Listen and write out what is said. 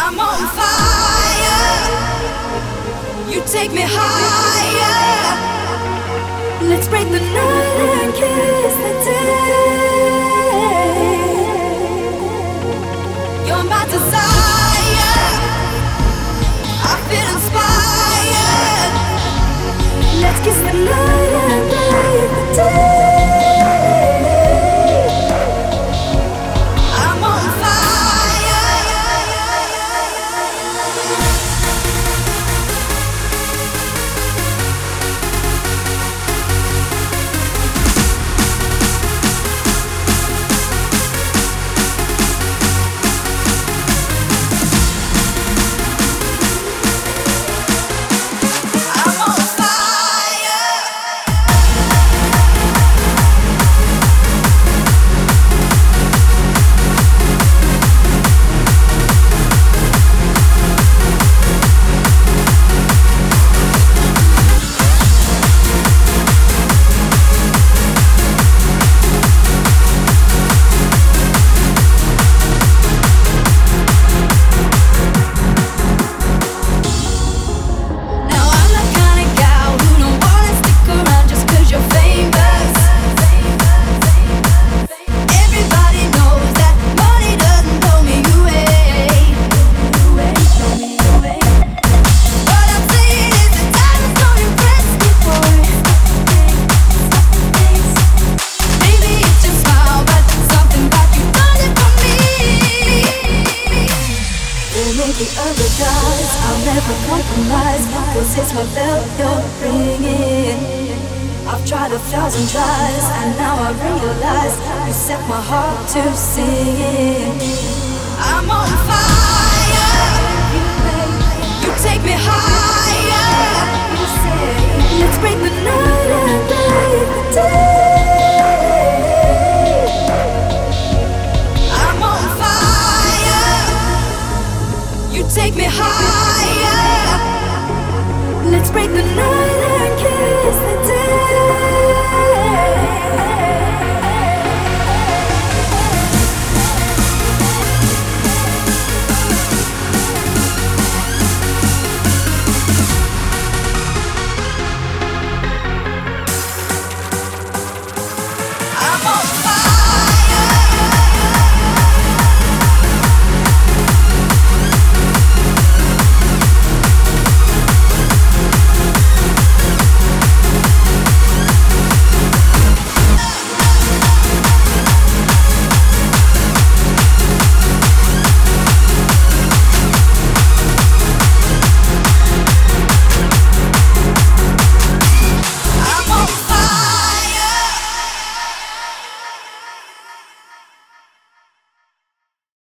I'm on fire. You take me higher. Let's break the night and kiss the day. You're my desire. I feel inspired. Let's kiss the night and break the day. I'm on the other guys, I'll never compromise, 'cause it's my belt you're bringing. I've tried 1,000 tries, and now I realize you set my heart to singing. I'm on